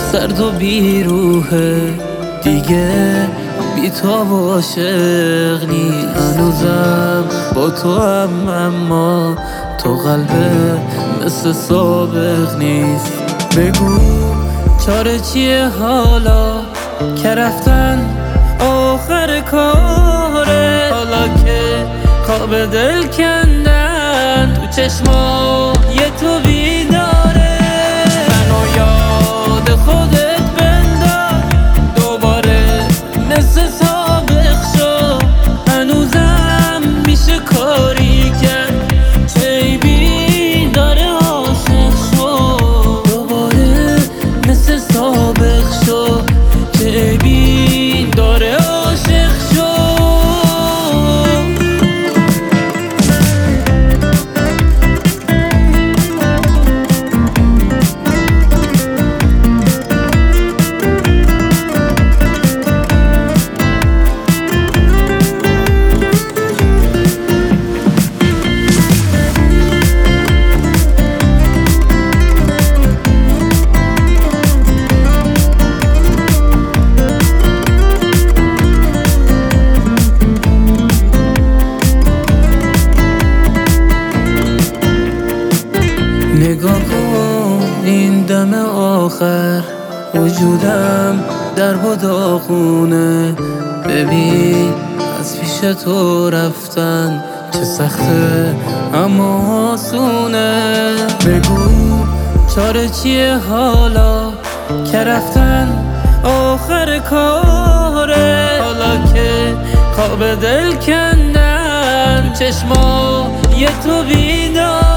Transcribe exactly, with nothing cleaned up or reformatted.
سرد و بیروحه دیگه بی تو عاشق نیست. هنوزم با تو هم اما تو قلبه مثل سابق نیست. بگو چاره چیه حالا که رفتن آخر کاره، حالا که خواب دل کندن تو چشمای تو بیداره. منو یاد خودت بنداز دوباره مثل سابق شو، هنوزم میشه کاری کرد چه بی داره عاشق شو. دوباره مثل سابق شو چه بی داره عاشق شو. نگاه کن این دم آخر وجودم در و داغونه. ببین از پیش تو رفتن چه سخته اما آسونه. بگو چاره چیه حالا که رفتن آخر کاره، حالا که خواب دل کندن چشمای تو بیدار.